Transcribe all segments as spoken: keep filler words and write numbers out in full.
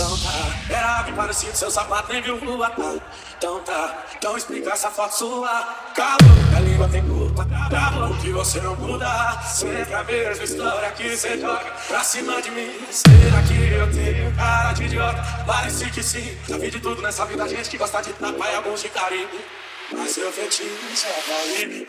Então tá, era bem parecido, seu sapato nem viu rua, tá? Então tá, então explica essa foto sua. Calma, a língua tem culpa, calma, o que você não muda. Sempre a mesma história que você joga pra cima de mim. Será que eu tenho cara de idiota? Parece que sim, já vi de tudo nessa vida, gente que gosta de tapar e alguns de carinho. Mas seu fetiche é cair.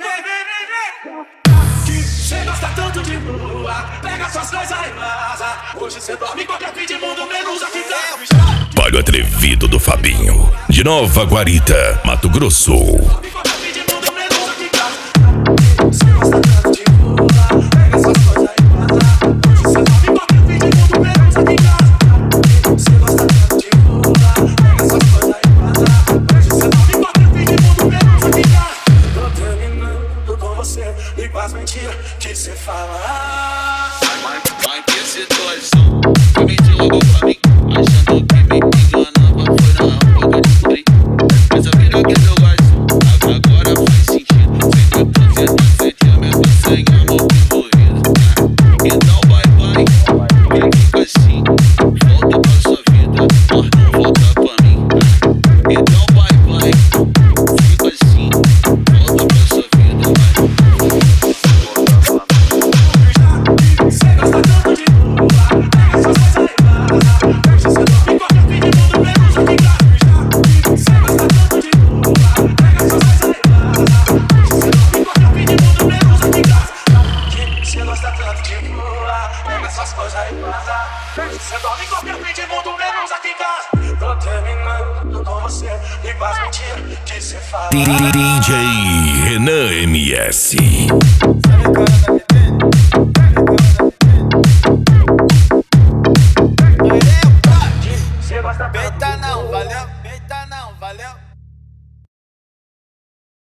Cê gosta tanto de lua, pega suas coisas e vaza. Hoje cê dorme em qualquer fim de mundo, menos aqui tá. Palho Atrevido do Fabinho, de Nova Guarita, Mato Grosso. Dorme em qualquer fim de mundo, menos aqui tá. Cê gosta tanto de lua, pega suas coisas e vaza. Hoje cê dorme em qualquer fim de mundo, menos aqui tá. Cê gosta tanto de lua, pega suas coisas e vaza. Hoje cê dorme em qualquer fim de mundo, menos aqui tá. Tô terminando com você e com as mentiras que cê fala. Mas que situação, tu mentiu logo pra mim, achando que me enganava, foi na rua que eu descobri. Essa vida que eu gosto, agora faz sentido. Sem eu fazendo sentimento, sem amor envolvido. Então vai, vai, e fica assim, volta pra sua vida, mas não volta pra mim. Então vai, vai, fica assim, volta pra sua vida, vai. Cê gosta tanto de lua, pega suas coisas e vaza. Hoje cê dorme em qualquer fim de mundo, menos aqui tá. Cê gosta tanto de lua, pega suas coisas e vaza. Hoje cê dorme em qualquer fim de mundo, menos aqui tá. Cê gosta tanto de lua, pega suas coisas e vaza. Hoje cê dorme em qualquer fim de mundo, menos aqui tá. Tô terminando com você e com as mentiras que cê fala. D J Renan M S. Sabe, cara,